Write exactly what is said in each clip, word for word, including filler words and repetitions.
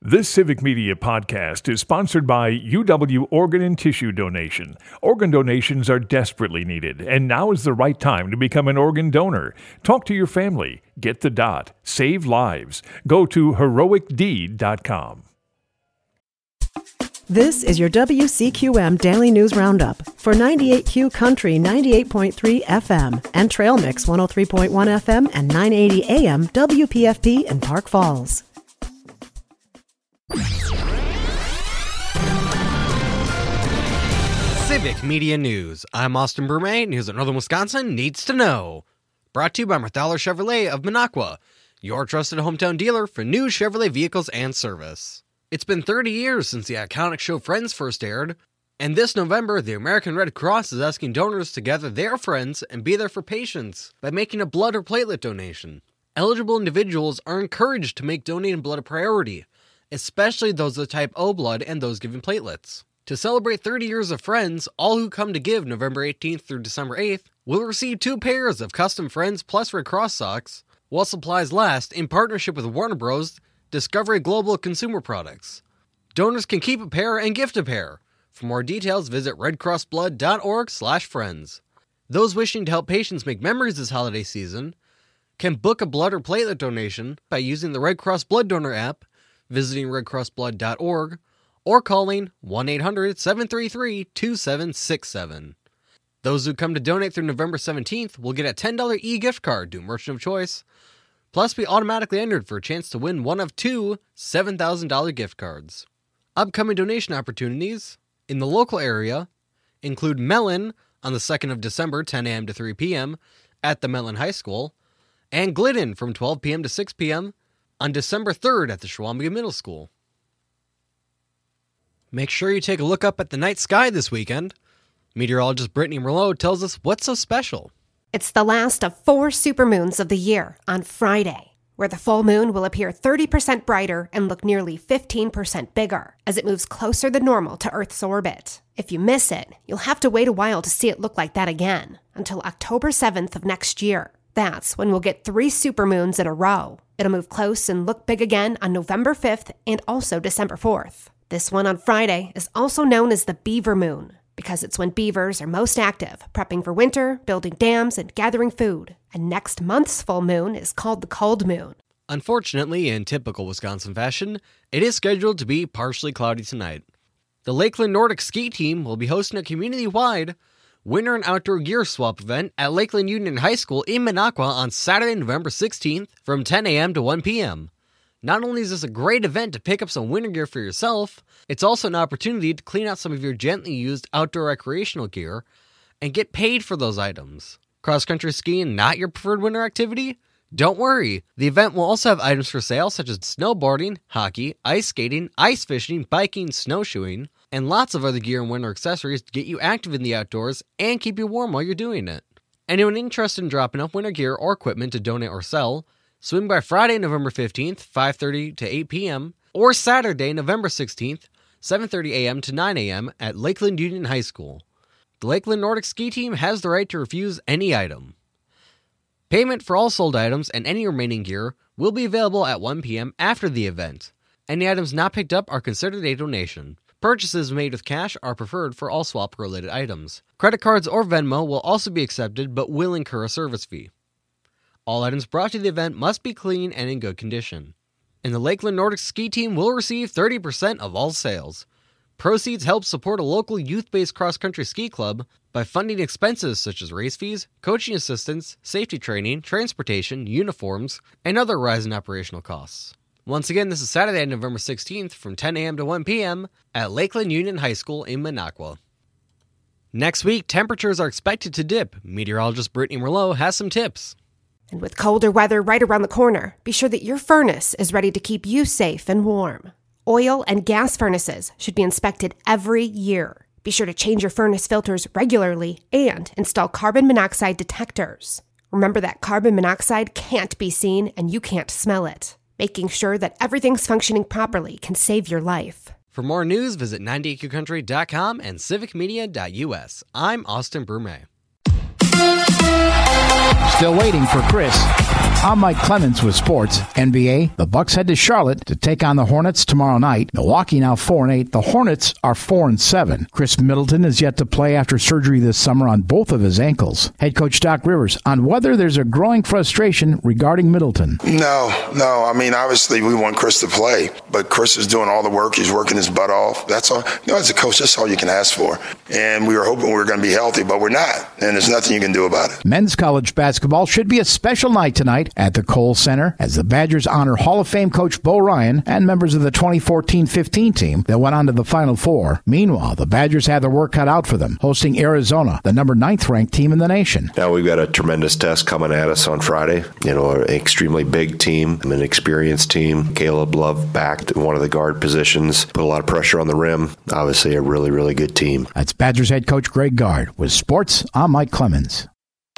This Civic Media podcast is sponsored by U W Organ and Tissue Donation. Organ donations are desperately needed, and now is the right time to become an organ donor. Talk to your family. Get the dot. Save lives. Go to heroic deed dot com. This is your W C Q M Daily News Roundup for ninety-eight Q Country ninety-eight point three F M and Trail Mix one oh three point one F M and nine eighty A M W P F P in Park Falls. Civic Media News. I'm Austin Brume. News that Northern Wisconsin needs to know. Brought to you by Marthaler Chevrolet of Minocqua, your trusted hometown dealer for new Chevrolet vehicles and service. It's been thirty years since the iconic show Friends first aired, and this November, the American Red Cross is asking donors to gather their friends and be there for patients by making a blood or platelet donation. Eligible individuals are encouraged to make donating blood a priority, especially those of type O blood and those giving platelets. To celebrate thirty years of Friends, all who come to give November eighteenth through December eighth will receive two pairs of custom Friends plus Red Cross socks, while supplies last, in partnership with Warner Bros. Discovery Global Consumer Products. Donors can keep a pair and gift a pair. For more details, visit redcrossblood.org slash friends. Those wishing to help patients make memories this holiday season can book a blood or platelet donation by using the Red Cross Blood Donor app, visiting red cross blood dot org, or calling one eight hundred seven three three two seven six seven. Those who come to donate through November seventeenth will get a ten dollars e-gift card to a merchant of choice, plus be automatically entered for a chance to win one of two seven thousand dollars gift cards. Upcoming donation opportunities in the local area include Mellon on the second of December, ten a.m. to three p.m. at the Mellon High School, and Glidden from twelve p.m. to six p.m. on December third at the Schwalmega Middle School. Make sure you take a look up at the night sky this weekend. Meteorologist Brittany Merlot tells us what's so special. It's the last of four supermoons of the year on Friday, where the full moon will appear thirty percent brighter and look nearly fifteen percent bigger as it moves closer than normal to Earth's orbit. If you miss it, you'll have to wait a while to see it look like that again, until October seventh of next year. That's when we'll get three supermoons in a row. It'll move close and look big again on November fifth and also December fourth. This one on Friday is also known as the Beaver Moon, because it's when beavers are most active, prepping for winter, building dams, and gathering food. And next month's full moon is called the Cold Moon. Unfortunately, in typical Wisconsin fashion, it is scheduled to be partially cloudy tonight. The Lakeland Nordic Ski Team will be hosting a community-wide winter and outdoor gear swap event at Lakeland Union High School in Minocqua on Saturday, November sixteenth from ten a.m. to one p.m. Not only is this a great event to pick up some winter gear for yourself, it's also an opportunity to clean out some of your gently used outdoor recreational gear and get paid for those items. Cross-country skiing not your preferred winter activity? Don't worry, the event will also have items for sale such as snowboarding, hockey, ice skating, ice fishing, biking, snowshoeing, and lots of other gear and winter accessories to get you active in the outdoors and keep you warm while you're doing it. Anyone interested in dropping off winter gear or equipment to donate or sell, swing by Friday, November fifteenth, five thirty to eight p.m., or Saturday, November sixteenth, seven thirty a.m. to nine a.m. at Lakeland Union High School. The Lakeland Nordic Ski Team has the right to refuse any item. Payment for all sold items and any remaining gear will be available at one p.m. after the event. Any items not picked up are considered a donation. Purchases made with cash are preferred for all swap-related items. Credit cards or Venmo will also be accepted but will incur a service fee. All items brought to the event must be clean and in good condition. And the Lakeland Nordic Ski Team will receive thirty percent of all sales. Proceeds help support a local youth-based cross-country ski club by funding expenses such as race fees, coaching assistance, safety training, transportation, uniforms, and other rising operational costs. Once again, this is Saturday, November sixteenth from ten a.m. to one p.m. at Lakeland Union High School in Minocqua. Next week, temperatures are expected to dip. Meteorologist Brittany Merlot has some tips. And with colder weather right around the corner, be sure that your furnace is ready to keep you safe and warm. Oil and gas furnaces should be inspected every year. Be sure to change your furnace filters regularly and install carbon monoxide detectors. Remember that carbon monoxide can't be seen and you can't smell it. Making sure that everything's functioning properly can save your life. For more news, visit ninety-eight q country dot com and civic media dot u s. I'm Austin Brume. Still waiting for Chris. I'm Mike Clemens with sports. N B A, the Bucks head to Charlotte to take on the Hornets tomorrow night. Milwaukee now four and eight. The Hornets are four and seven. Chris Middleton is yet to play after surgery this summer on both of his ankles. Head coach Doc Rivers on whether there's a growing frustration regarding Middleton. No, no. I mean, obviously we want Chris to play, but Chris is doing all the work. He's working his butt off. That's all. You know, as a coach, that's all you can ask for. And we were hoping we were going to be healthy, but we're not. And there's nothing you can do about it. Men's college basketball should be a special night tonight at the Kohl Center as the Badgers honor Hall of Fame coach Bo Ryan and members of the twenty fourteen fifteen team that went on to the Final Four. Meanwhile, the Badgers had their work cut out for them, hosting Arizona, the number ninth ranked team in the nation. Now we've got a tremendous test coming at us on Friday. You know, an extremely big team, an experienced team. Caleb Love back in one of the guard positions, put a lot of pressure on the rim. Obviously a really, really good team. That's Badgers head coach Greg Gard. With sports, I'm Mike Clemens.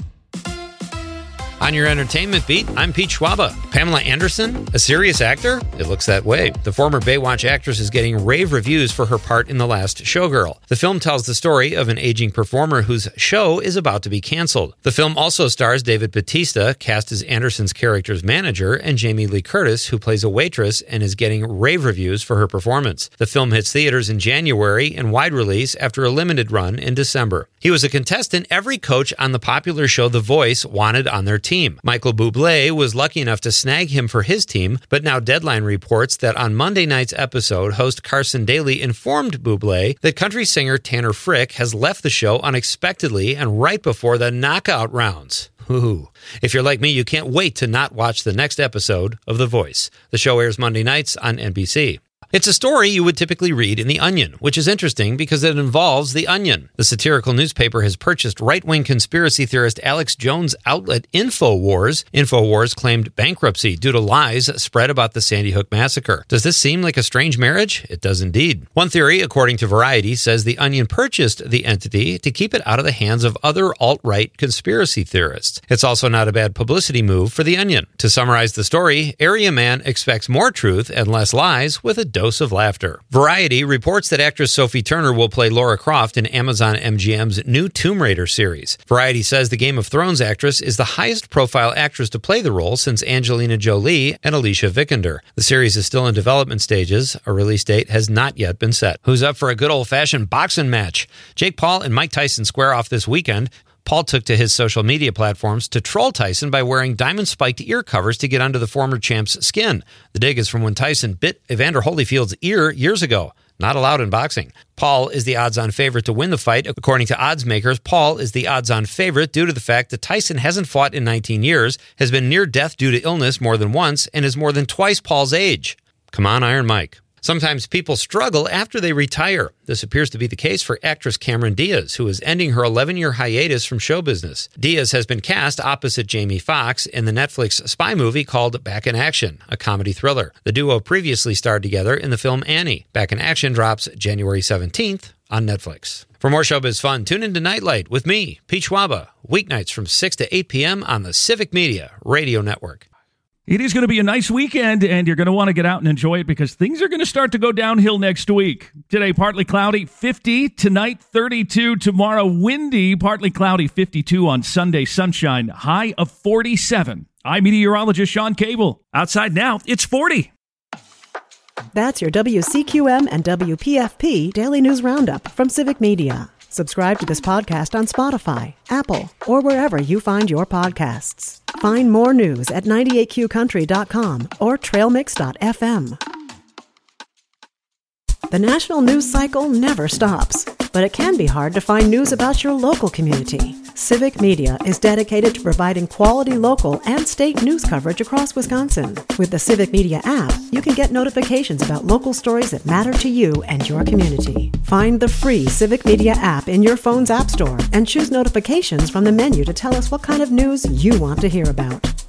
On your entertainment beat, I'm Pete Schwaba. Pamela Anderson, a serious actor? It looks that way. The former Baywatch actress is getting rave reviews for her part in The Last Showgirl. The film tells the story of an aging performer whose show is about to be canceled. The film also stars David Bautista, cast as Anderson's character's manager, and Jamie Lee Curtis, who plays a waitress and is getting rave reviews for her performance. The film hits theaters in January and wide release after a limited run in December. He was a contestant every coach on the popular show The Voice wanted on their team. Team. Michael Bublé was lucky enough to snag him for his team, but now Deadline reports that on Monday night's episode, host Carson Daly informed Bublé that country singer Tanner Frick has left the show unexpectedly and right before the knockout rounds. Ooh. If you're like me, you can't wait to not watch the next episode of The Voice. The show airs Monday nights on N B C. It's a story you would typically read in The Onion, which is interesting because it involves The Onion. The satirical newspaper has purchased right-wing conspiracy theorist Alex Jones' outlet InfoWars. InfoWars claimed bankruptcy due to lies spread about the Sandy Hook massacre. Does this seem like a strange marriage? It does indeed. One theory, according to Variety, says The Onion purchased the entity to keep it out of the hands of other alt-right conspiracy theorists. It's also not a bad publicity move for The Onion. To summarize the story, Area Man expects more truth and less lies with a dose of laughter. Variety reports that actress Sophie Turner will play Lara Croft in Amazon M G M's new Tomb Raider series. Variety says the Game of Thrones actress is the highest profile actress to play the role since Angelina Jolie and Alicia Vikander. The series is still in development stages. A release date has not yet been set. Who's up for a good old-fashioned boxing match? Jake Paul and Mike Tyson square off this weekend. Paul took to his social media platforms to troll Tyson by wearing diamond-spiked ear covers to get under the former champ's skin. The dig is from when Tyson bit Evander Holyfield's ear years ago. Not allowed in boxing. Paul is the odds-on favorite to win the fight. According to odds makers, Paul is the odds-on favorite due to the fact that Tyson hasn't fought in nineteen years, has been near death due to illness more than once, and is more than twice Paul's age. Come on, Iron Mike. Sometimes people struggle after they retire. This appears to be the case for actress Cameron Diaz, who is ending her eleven-year hiatus from show business. Diaz has been cast opposite Jamie Foxx in the Netflix spy movie called Back in Action, a comedy thriller. The duo previously starred together in the film Annie. Back in Action drops January seventeenth on Netflix. For more showbiz fun, tune into Nightlight with me, Pete Schwaba, weeknights from six to eight p.m. on the Civic Media Radio Network. It is going to be a nice weekend, and you're going to want to get out and enjoy it because things are going to start to go downhill next week. Today, partly cloudy, fifty. Tonight, thirty-two. Tomorrow, windy, partly cloudy, fifty-two. On Sunday, sunshine, high of forty-seven. I'm meteorologist Sean Cable. Outside now, it's forty. That's your W C Q M and W P F P Daily News Roundup from Civic Media. Subscribe to this podcast on Spotify, Apple, or wherever you find your podcasts. Find more news at ninety-eight Q country dot com or trail mix dot f m. The national news cycle never stops, but it can be hard to find news about your local community. Civic Media is dedicated to providing quality local and state news coverage across Wisconsin. With the Civic Media app, you can get notifications about local stories that matter to you and your community. Find the free Civic Media app in your phone's app store and choose notifications from the menu to tell us what kind of news you want to hear about.